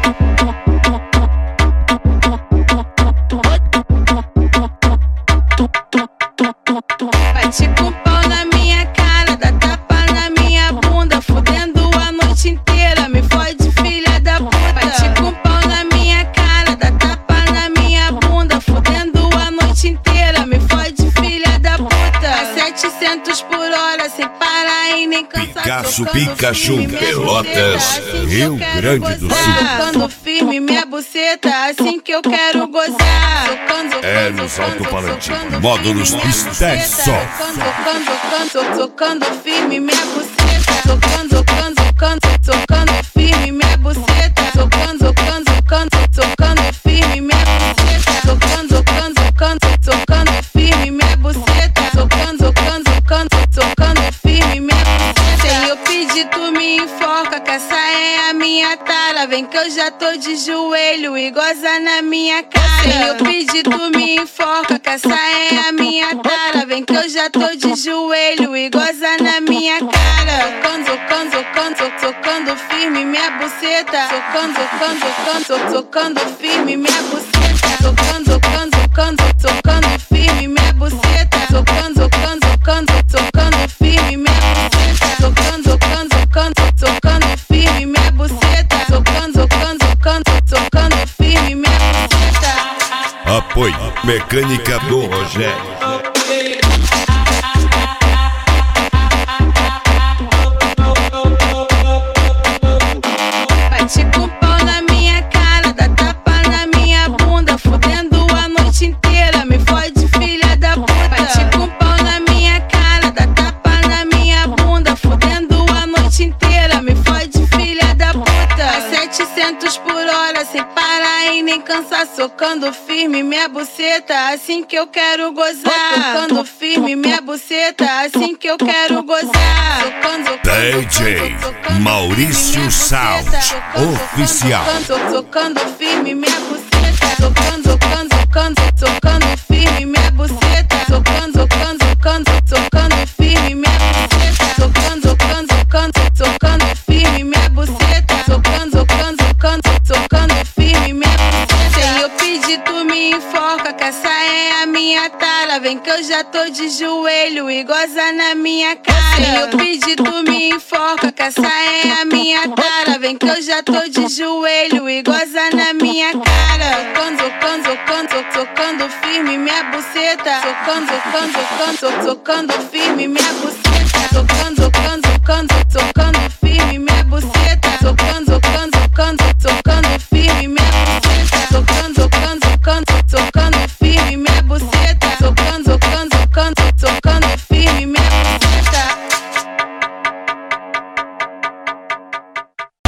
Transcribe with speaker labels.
Speaker 1: Bate com pau na minha cara, dá tapa na minha bunda, fudendo a noite inteira, me fode, filha da puta. Bate com pau na minha cara, dá tapa na minha bunda, fudendo a noite inteira, me fode, filha da puta. A 700 por hora, sem parar e nem cansar.
Speaker 2: Picasso, Pikachu, Pelotas, Rio Grande do Sul.
Speaker 1: Tocando firme minha buceta, assim que eu quero gozar.
Speaker 2: É nos alto-falantes, módulos Pisté Só.
Speaker 1: Tocando firme minha buceta. Tocando firme minha buceta. Tocando firme minha buceta. Tocando firme minha buceta. Tocando firme minha buceta. Sem eu pedir, tu me enfoca, que essa é a minha tara. Vem que eu já tô de joelho e goza na minha cara. Sem eu pedir, tu me enfoca, que essa é a minha tara. Vem que eu já tô de joelho e goza na minha cara. Tocando firme minha buceta. Tocando firme minha buceta. Tocando firme minha buceta. Tocando firme minha buceta. Tocando firme minha buceta. Tocando firme minha buceta.
Speaker 2: Apoio Mecânica do Rogério.
Speaker 1: Bate com pau na minha cara, dá tapa na minha bunda, fudendo a noite inteira, me fode, filha da puta. Bate com pau na minha cara, dá tapa na minha bunda, fudendo a noite inteira, me fode, filha da puta. A 700 por hora, sem parar e nem cansar, socando firme minha buceta, assim que eu quero gozar. Tocando firme minha buceta, assim que eu quero gozar.
Speaker 2: DJ Maurício Sound Oficial.
Speaker 1: Tocando firme minha buceta. Tocando firme minha buceta. Tocando firme minha buceta. Tocando firme minha buceta. Tocando firme minha buceta. Sem eu pedir, tu me enfoca, que essa é a minha tara. Vem que eu já tô de joelho e goza na minha cara. Sem eu pedir, tu me enfoca, que essa é a minha tara. Vem que eu já tô de joelho e goza na minha cara. Tocando firme minha buceta. Tocando firme minha buceta. Tocando firme minha buceta. Tocando firme